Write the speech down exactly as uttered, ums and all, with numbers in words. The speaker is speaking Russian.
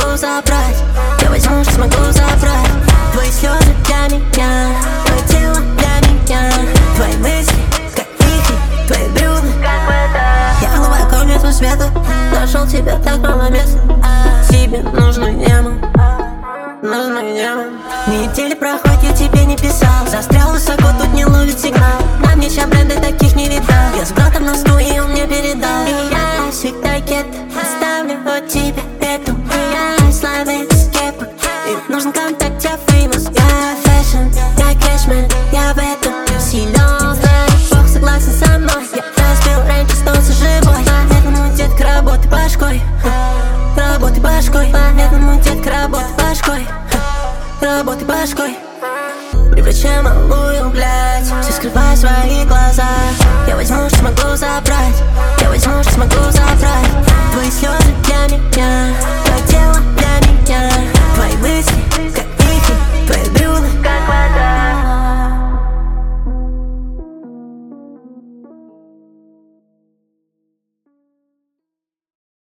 смогу забрать. Я возьму, что смогу забрать. Твои слезы для меня, твое тело для меня. Твои мысли, как вихри, твои брюны, как вода. Я голубая комнату света, нашел тебя, так мало места. Тебе нужно небо, нужно небо. Недели проходят, я тебе не писал. Застрял высоко, тут не ловит сигнал. На мне ща бренды таких не видал. Я с братом на сту, и он мне передал. И я всегда get, оставлю от тебя эту. И я славик скепок, и нужен контакт, я famous. Я фэшн, я кэшмен, я в этом силен. Бог согласен со мной. Я разбил раньше, остался живой. Поэтому, детка, работай башкой. Работай башкой, поэтому, детка, работай башкой. Работай башкой. Превращай малую, блядь, все скрывай свои глаза. Я возьму, что смогу забрать. Я возьму, что смогу забрать.